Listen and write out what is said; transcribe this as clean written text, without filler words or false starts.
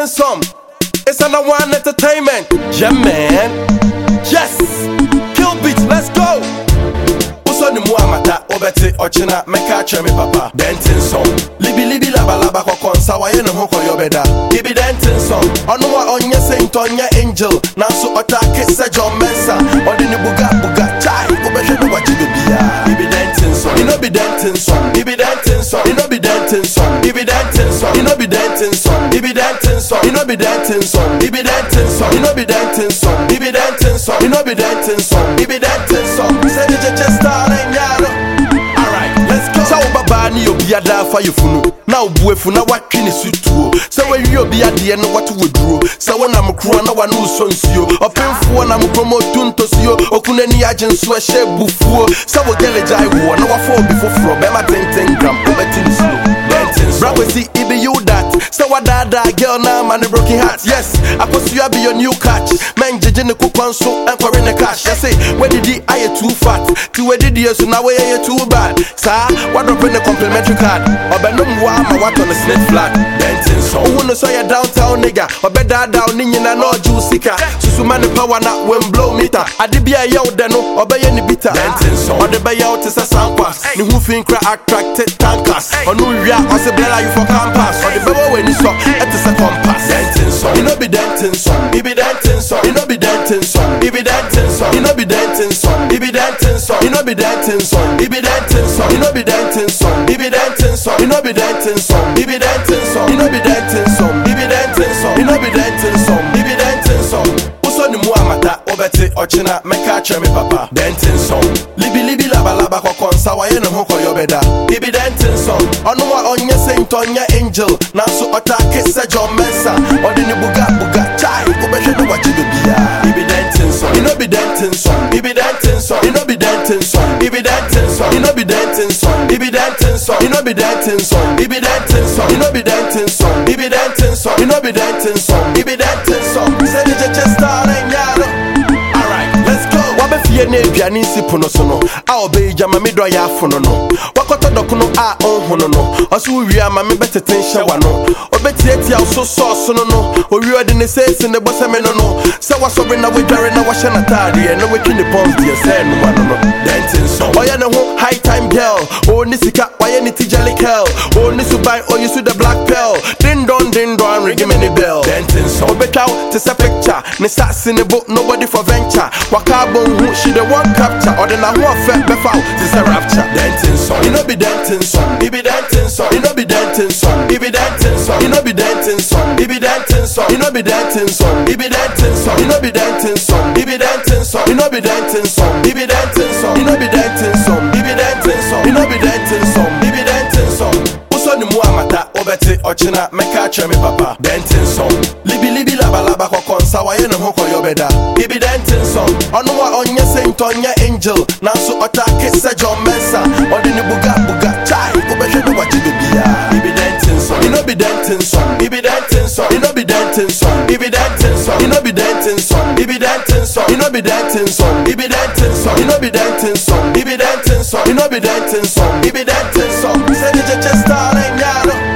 dancing some. It's an one entertainment. Yeah, man. Yes. Kill beats, let's go. Usoni muamata, obeti ochina, meka chemi papa. Dancing some. Libi laba laba kokonsa, wayene hoko yobeda. Gibi dancing some. Onuwa onye saint, onye angel. Nansu otake se John Mensa. Odini buga, chai. Ubeshe no wajibi biya. Gibi dancing some. You know be dancing some. Gibi dancing some. You know be dancing some. Gibi dancing some. You know be dancing some. Gibi dancing some. You know be dancing some. Gibi dancing some. You know be dancing some. Gibi dancing some. You know be dancing some. Gibi dancing some. Say the just starting yaro. Alright, let's go. Sa baba ni obi ada fa yefunu. Na obuefu na watwe ne sutuo. Sa we obi ade no watu weduro. Sa wona mkro na wa no sonsuo. Opemfuo na mkromo tuntosio. Okunani agenso ehye bufuo. Sa wo gelejai wo na wa fo before be ma 10 gram obetin slow. Bro, we see it be you that. So what that girl now man the broken heart. Yes, I put you be your new catch. Man judging the cook on so and for in the cash. I say, where did the I too fat? To where did you so now where you too bad? Sir, what up in the complimentary card? Or ben no more my what on the snake flat. Dancing so who knows so you downtown nigga. Or better down in na no juicy car. So man the power not when blow meter. I did be a yo then no or be any bitter. Dancing so or the bay out is a sound pass. Ni who think attracted tankers. Or no ya or say you for campus, or the baby when you saw it is a compass. Dancing song, you know be dancing song, you be dancing song, you know be dancing song, you be dancing song, you know be dancing song, you be dancing song, you know be dancing song, you be dancing song, you know be dancing song, you be dancing song, you know be dancing song, you be dancing song, you know be dancing song, you be dancing song, you know be dancing song, you be dancing song. Usoni muamata, obeti ochina, meka chemi papa. Dancing song, libi laba kokonsa, wayene hoko yobeda. You be dancing song, onuwa onye saint onye angel. Nansu otake se John Mensa. Odini buga, chai. Ubeshe no wajibi biya. You be dancing song, you know be dancing song. You be dancing song, you know be dancing song. You be dancing song, you know be dancing song. You be dancing song, you know be dancing song. You be dancing song, you know be dancing song. You be dancing song, you know be dancing song. You be dancing song. Say the just starting yaro. Alright, let's go. Wabe fiye ne biani si puno sono. A obe jama mi do ya fono no. Wakoto dokuno a hono no. Osu wi ama mi bete tensha wano. Obeti eti a so sauce no no. Owi ode ne say in the boss me no no. Say wa sobre na we dware na wa hye na tade e no we twini pons de say no wano no. Dancing song. Oya ne ho high time girl. O ni sika oya ni tijali girl. O ni subai o you the black pearl. Ding don ring me the bell. Dancing song. Obetaw to say picture. Ne sats in the book nobody for venture. Wakabo who she the one capture. Or the na who affect befa to say rapture. Dancing song. You know be dancing song. You be dancing song. You know be dancing song. You be dancing song. You know be dancing song. You be dancing song. You know be dancing song. You be dancing song. You know be dancing song. You be dancing song. You know be dancing song. You be dancing song. You know be dancing song. You be dancing song. You know be dancing song. You be dancing song. Usoni muamata obeti ochina meka chemi papa. Dancing song. Libi laba kokonsa wayene hoko yobeda. You be dancing song. Onuwa onye saint onye angel. Nansu otake se John Mensa. Odini buga, chai. Ubeshe no wajibi biya. You be dancing song. You know be dancing song. You be dancing song. You know be dancing song. You be dancing song. You know be dancing song. You be dancing song. You know be dancing song. You be dancing song. You know be dancing song. You be dancing song. You know be dancing song. You be dancing song. Say the just starting yaro.